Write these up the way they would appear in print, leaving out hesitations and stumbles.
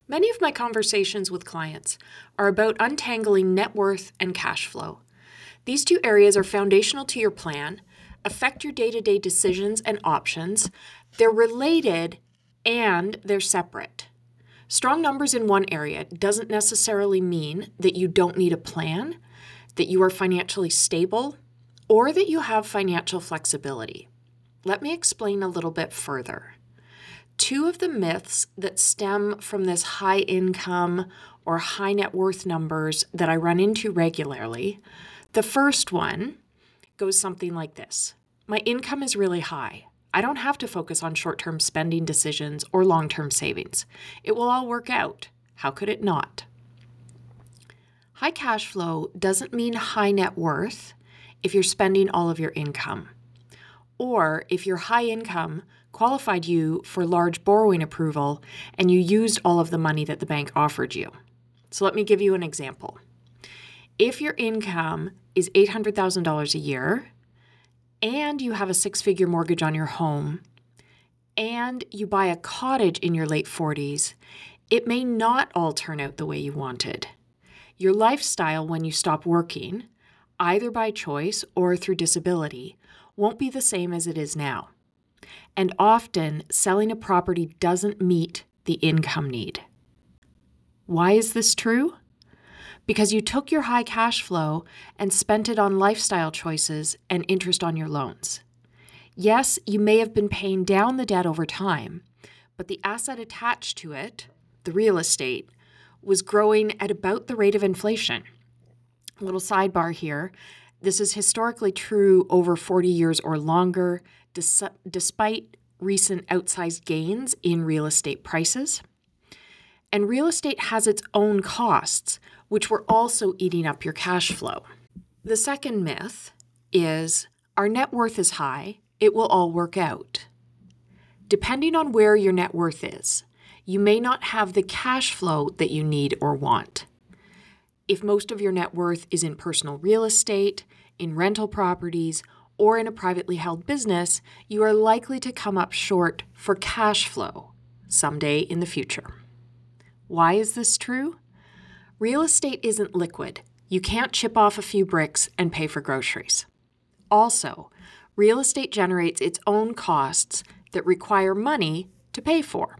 Many of my conversations with clients are about untangling net worth and cash flow. These two areas are foundational to your plan, affect your day-to-day decisions and options. They're related and they're separate. Strong numbers in one area doesn't necessarily mean that you don't need a plan, that you are financially stable, or that you have financial flexibility. Let me explain a little bit further. Two of the myths that stem from this high income or high net worth numbers that I run into regularly. The first one goes something like this. My income is really high. I don't have to focus on short-term spending decisions or long-term savings. It will all work out. How could it not? High cash flow doesn't mean high net worth if you're spending all of your income, or if your high income qualified you for large borrowing approval and you used all of the money that the bank offered you. So let me give you an example. If your income is $800,000 a year and you have a six-figure mortgage on your home and you buy a cottage in your late 40s, it may not all turn out the way you wanted. Your lifestyle when you stop working, either by choice or through disability, won't be the same as it is now. And often, selling a property doesn't meet the income need. Why is this true? Because you took your high cash flow and spent it on lifestyle choices and interest on your loans. Yes, you may have been paying down the debt over time, but the asset attached to it, the real estate, was growing at about the rate of inflation. A little sidebar here. This is historically true over 40 years or longer, despite recent outsized gains in real estate prices. And real estate has its own costs, which were also eating up your cash flow. The second myth is our net worth is high, it will all work out. Depending on where your net worth is, you may not have the cash flow that you need or want. If most of your net worth is in personal real estate, in rental properties, or in a privately held business, you are likely to come up short for cash flow someday in the future. Why is this true? Real estate isn't liquid. You can't chip off a few bricks and pay for groceries. Also, real estate generates its own costs that require money to pay for.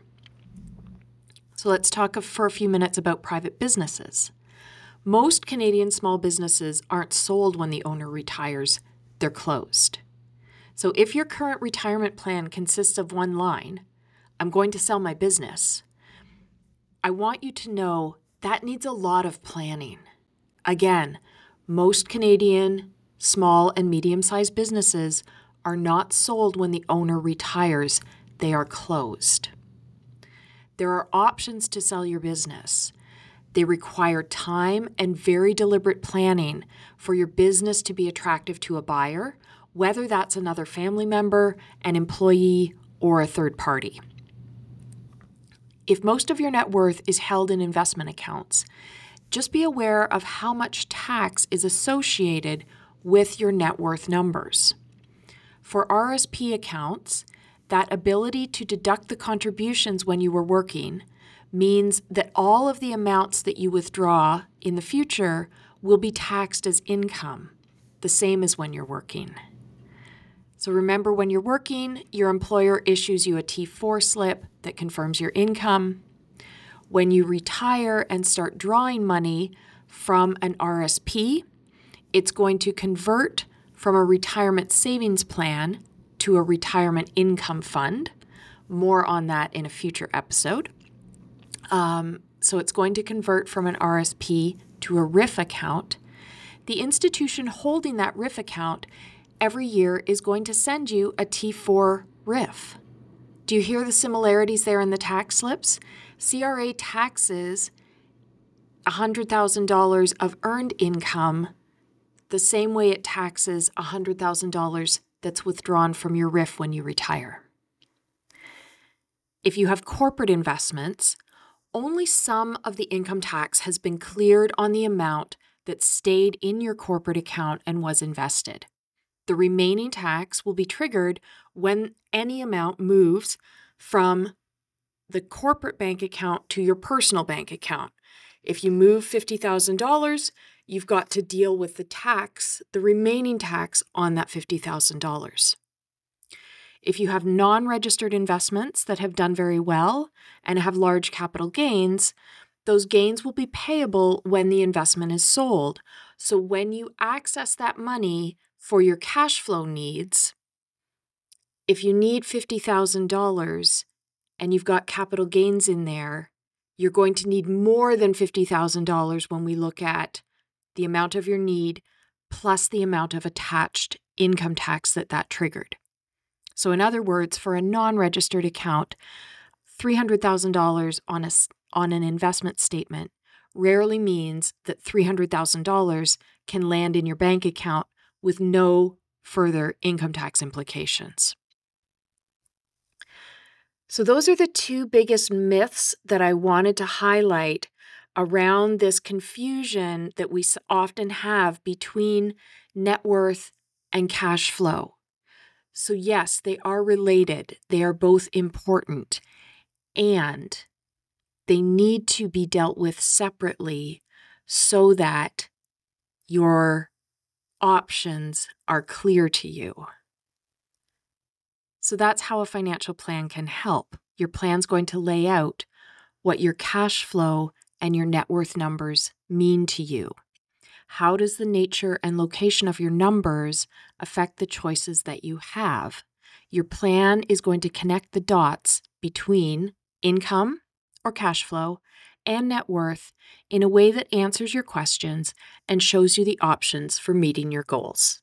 So let's talk for a few minutes about private businesses. Most Canadian small businesses aren't sold when the owner retires, they're closed. So if your current retirement plan consists of one line, I'm going to sell my business, I want you to know that needs a lot of planning. Again, most Canadian small and medium-sized businesses are not sold when the owner retires, they are closed. There are options to sell your business. They require time and very deliberate planning for your business to be attractive to a buyer, whether that's another family member, an employee, or a third party. If most of your net worth is held in investment accounts, just be aware of how much tax is associated with your net worth numbers. For RSP accounts, that ability to deduct the contributions when you were working means that all of the amounts that you withdraw in the future will be taxed as income, the same as when you're working. So remember, when you're working, your employer issues you a T4 slip that confirms your income. When you retire and start drawing money from an RSP, it's going to convert from a retirement savings plan to a retirement income fund. More on that in a future episode. So it's going to convert from an RSP to a RIF account. The institution holding that RIF account every year is going to send you a T4 RIF. Do you hear the similarities there in the tax slips? CRA taxes $100,000 of earned income the same way it taxes $100,000 that's withdrawn from your RIF when you retire. If you have corporate investments, only some of the income tax has been cleared on the amount that stayed in your corporate account and was invested. The remaining tax will be triggered when any amount moves from the corporate bank account to your personal bank account. If you move $50,000, you've got to deal with the remaining tax on that $50,000. If you have non-registered investments that have done very well and have large capital gains, those gains will be payable when the investment is sold. So when you access that money for your cash flow needs, if you need $50,000 and you've got capital gains in there, you're going to need more than $50,000 when we look at the amount of your need plus the amount of attached income tax that triggered. So in other words, for a non-registered account, $300,000 on an investment statement rarely means that $300,000 can land in your bank account with no further income tax implications. So those are the two biggest myths that I wanted to highlight around this confusion that we often have between net worth and cash flow. So yes, they are related. They are both important, and they need to be dealt with separately so that your options are clear to you. So that's how a financial plan can help. Your plan's going to lay out what your cash flow and your net worth numbers mean to you. How does the nature and location of your numbers affect the choices that you have? Your plan is going to connect the dots between income or cash flow and net worth in a way that answers your questions and shows you the options for meeting your goals.